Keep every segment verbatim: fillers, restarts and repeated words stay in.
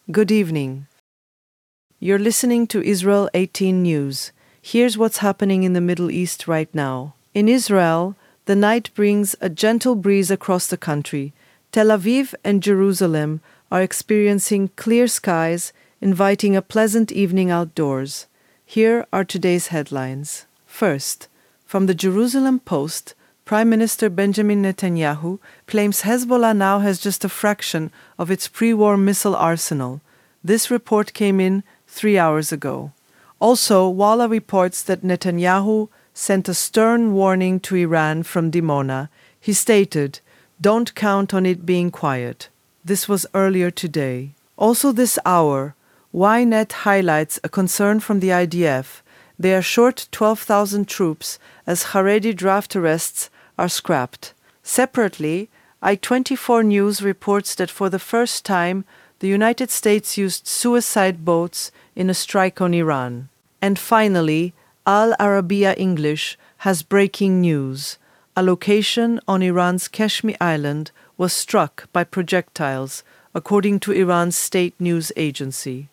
Good evening. You're listening to Israel eighteen News. Here's what's happening in the Middle East right now. In Israel, the night brings a gentle breeze across the country. Tel Aviv and Jerusalem are experiencing clear skies, inviting a pleasant evening outdoors. Here are today's headlines. First, from the Jerusalem Post, Prime Minister Benjamin Netanyahu claims Hezbollah now has just a fraction of its pre-war missile arsenal. This report came in three hours ago. Also, Walla reports that Netanyahu sent a stern warning to Iran from Dimona. He stated, "Don't count on it being quiet." This was earlier today. Also this hour, Ynet highlights a concern from the I D F. They are short twelve thousand troops as Haredi draft arrests are scrapped. Separately, I twenty-four News reports that for the first time, the United States used suicide boats in a strike on Iran. And finally, Al Arabiya English has breaking news. A location on Iran's Kashmir Island was struck by projectiles, according to Iran's state news agency.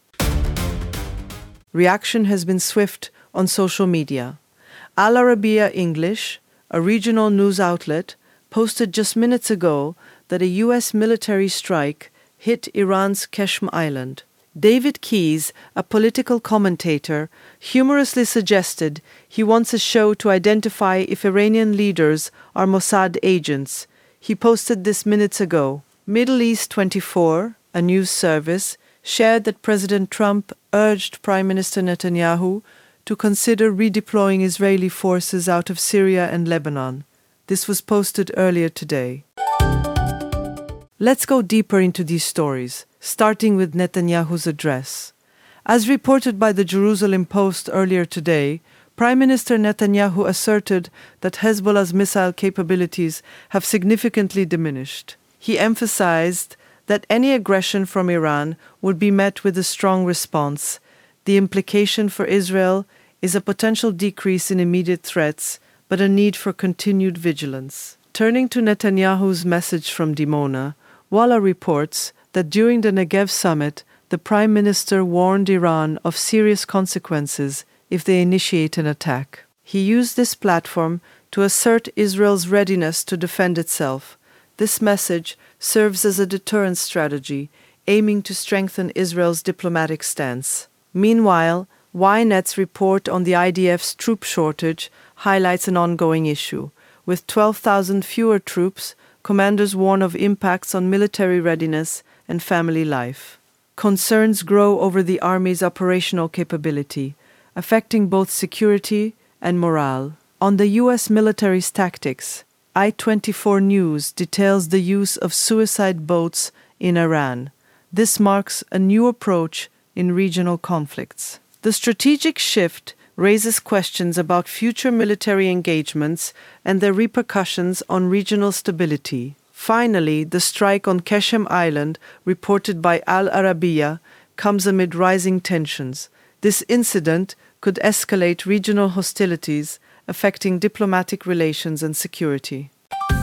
Reaction has been swift on social media. Al Arabiya English, a regional news outlet, posted just minutes ago that a U S military strike hit Iran's Kashmir Island. David Keyes, a political commentator, humorously suggested he wants a show to identify if Iranian leaders are Mossad agents. He posted this minutes ago. Middle East twenty-four, a news service, shared that President Trump urged Prime Minister Netanyahu to consider redeploying Israeli forces out of Syria and Lebanon. This was posted earlier today. Let's go deeper into these stories, starting with Netanyahu's address. As reported by the Jerusalem Post earlier today, Prime Minister Netanyahu asserted that Hezbollah's missile capabilities have significantly diminished. He emphasized that any aggression from Iran would be met with a strong response. The implication for Israel is a potential decrease in immediate threats, but a need for continued vigilance. Turning to Netanyahu's message from Dimona, Walla reports that during the Negev summit, the Prime Minister warned Iran of serious consequences if they initiate an attack. He used this platform to assert Israel's readiness to defend itself. This message serves as a deterrence strategy, aiming to strengthen Israel's diplomatic stance. Meanwhile, Ynet's report on the I D F's troop shortage highlights an ongoing issue. With twelve thousand fewer troops, commanders warn of impacts on military readiness and family life. Concerns grow over the Army's operational capability, affecting both security and morale. On the U S military's tactics, I twenty-four News details the use of suicide boats in Iran. This marks a new approach in regional conflicts. The strategic shift raises questions about future military engagements and their repercussions on regional stability. Finally, the strike on Kashmir Island, reported by Al Arabiya, comes amid rising tensions. This incident could escalate regional hostilities, affecting diplomatic relations and security.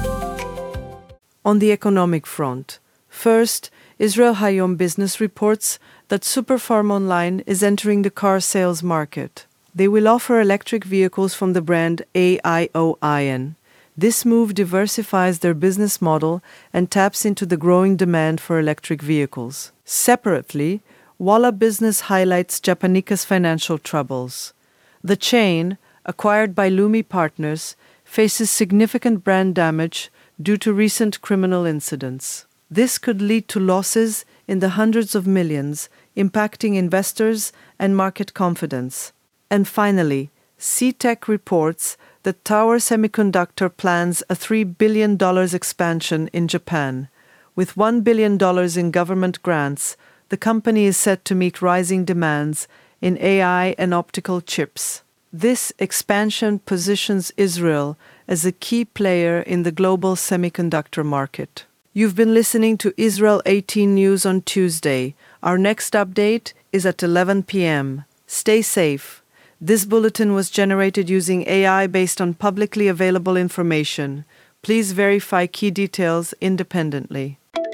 On the economic front, first, Israel Hayom Business reports that Superfarm Online is entering the car sales market. They will offer electric vehicles from the brand A I O I N. This move diversifies their business model and taps into the growing demand for electric vehicles. Separately, Walla Business highlights Japanika's financial troubles. The chain, acquired by Lumi Partners, faces significant brand damage due to recent criminal incidents. This could lead to losses in the hundreds of millions, impacting investors and market confidence. And finally, C-Tech reports that Tower Semiconductor plans a three billion dollars expansion in Japan. With one billion dollars in government grants, the company is set to meet rising demands in A I and optical chips. This expansion positions Israel as a key player in the global semiconductor market. You've been listening to Israel eighteen News on Tuesday. Our next update is at eleven p.m. Stay safe. This bulletin was generated using A I based on publicly available information. Please verify key details independently.